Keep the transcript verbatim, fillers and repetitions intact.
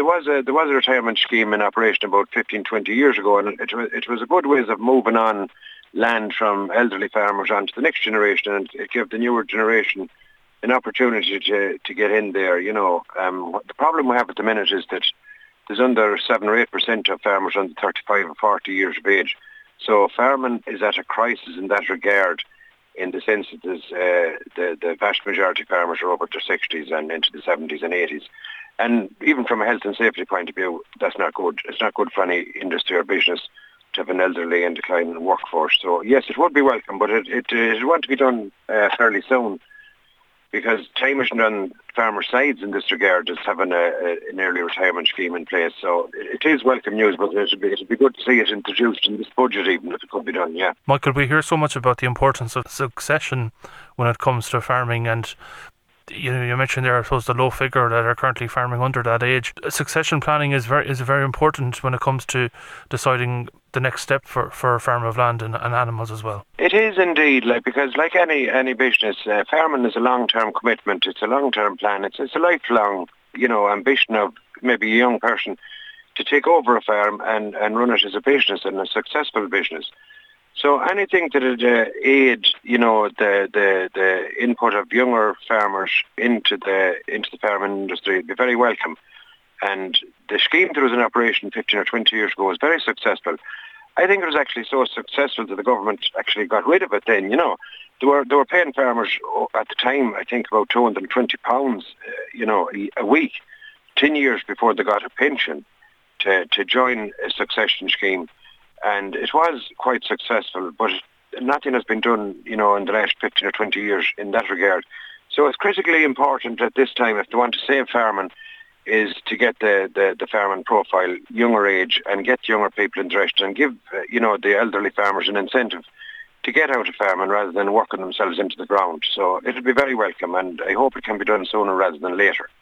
was a there was a retirement scheme in operation about fifteen, twenty years ago, and it was it was a good way of moving on land from elderly farmers on to the next generation, and it gave the newer generation an opportunity to to get in there. You know, um, the problem we have at the minute is that there's under seven or eight percent of farmers under thirty-five or forty years of age. So farming is at a crisis in that regard, in the sense that there's, uh, the the vast majority of farmers are over their sixties and into the seventies and eighties. And even from a health and safety point of view, that's not good. It's not good for any industry or business to have an elderly and declining workforce. So yes, it would be welcome, but it it, it want to be done uh, fairly soon, because time isn't on farmers' sides in this regard, as having a, a, an early retirement scheme in place. So it, it is welcome news, but it would be, be good to see it introduced in this budget, even if it could be done, yeah. Michael, we hear so much about the importance of succession when it comes to farming, and you know, you mentioned there, I suppose, the low figure that are currently farming under that age. Succession planning is very is very important when it comes to deciding the next step for, for a farm of land and, and animals as well. It is indeed, like because like any any business, uh, farming is a long-term commitment. It's a long-term plan. It's it's a lifelong, you know, ambition of maybe a young person to take over a farm and, and run it as a business, and a successful business. So anything that would uh, aid, you know, the, the the input of younger farmers into the into the farming industry would be very welcome. And the scheme that was in operation fifteen or twenty years ago was very successful. I think it was actually so successful that the government actually got rid of it then, you know. They were, they were paying farmers at the time, I think, about two hundred twenty pounds, uh, you know, a week, ten years before they got a pension to, to join a succession scheme. And it was quite successful, but nothing has been done, you know, in the last fifteen or twenty years in that regard. So it's critically important at this time, if they want to save farming, is to get the, the, the farming profile younger age and get younger people interested, and give, uh, you know, the elderly farmers an incentive to get out of farming rather than working themselves into the ground. So it'll be very welcome, and I hope it can be done sooner rather than later.